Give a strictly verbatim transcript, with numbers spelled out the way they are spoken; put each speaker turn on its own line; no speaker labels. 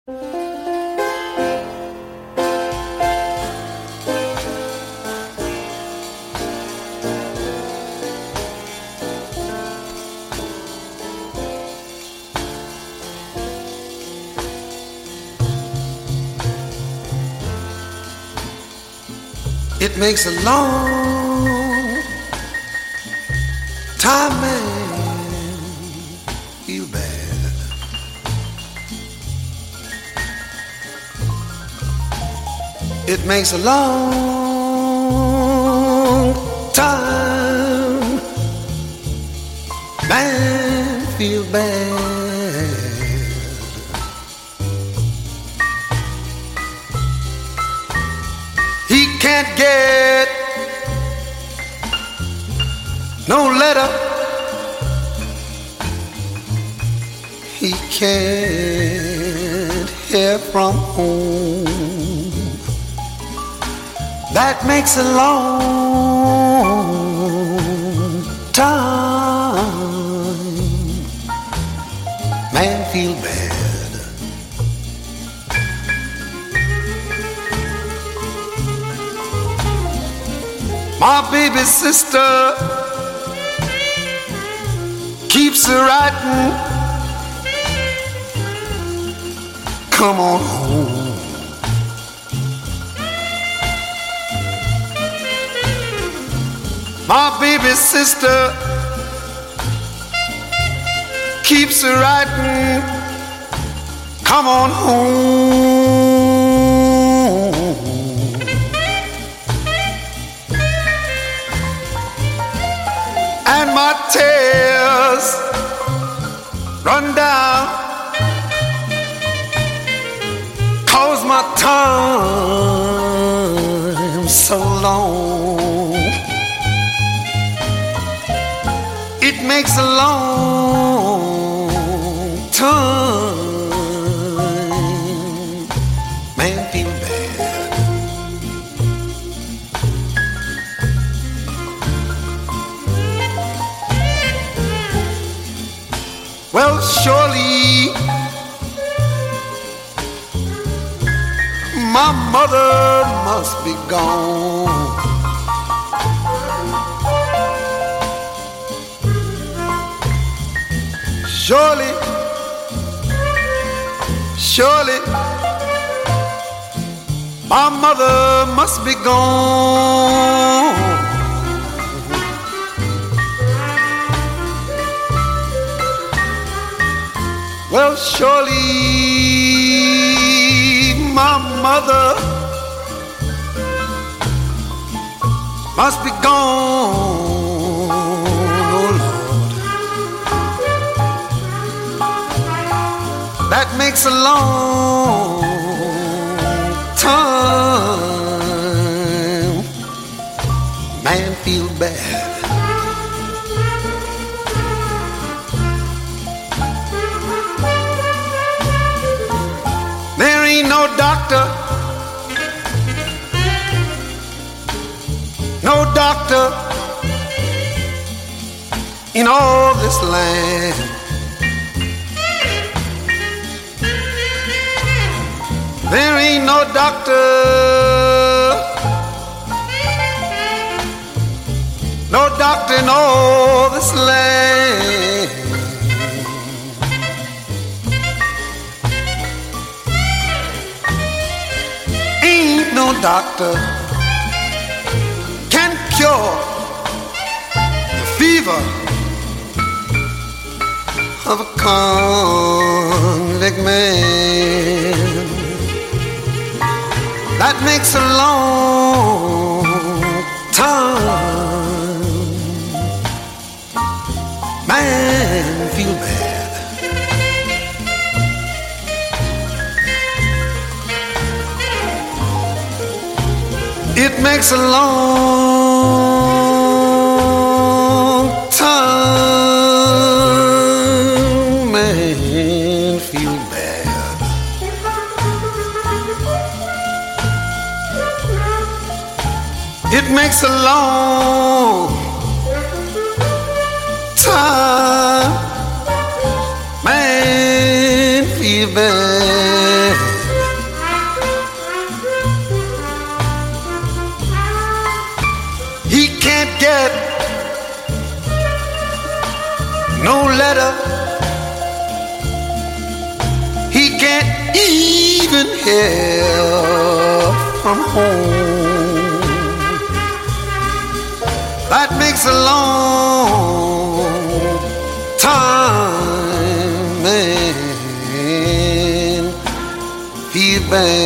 It makes a long time man feel bad. It makes a long time man feel bad. He can't get no letter. He can't hear from home. That makes a long time man feel bad. My baby sister keeps her writing, come on home. My baby sister keeps her writing, come on home. And my tears run down, 'cause my time's so long. It makes a long time man feel bad. Well, surely my mother must be gone. Surely, surely my mother must be gone. Well, surely my mother must be gone, oh Lord. That makes a long time man feel bad. There ain't no doctor, no doctor in all this land. There ain't no doctor, no doctor in all this land. Ain't no doctor can cure the fever of a convict man. That makes a long time man feel bad. It makes a long time man feel bad. It makes a long time man feel bad. letter. He can't even hear from home. That makes a long time man feel bad.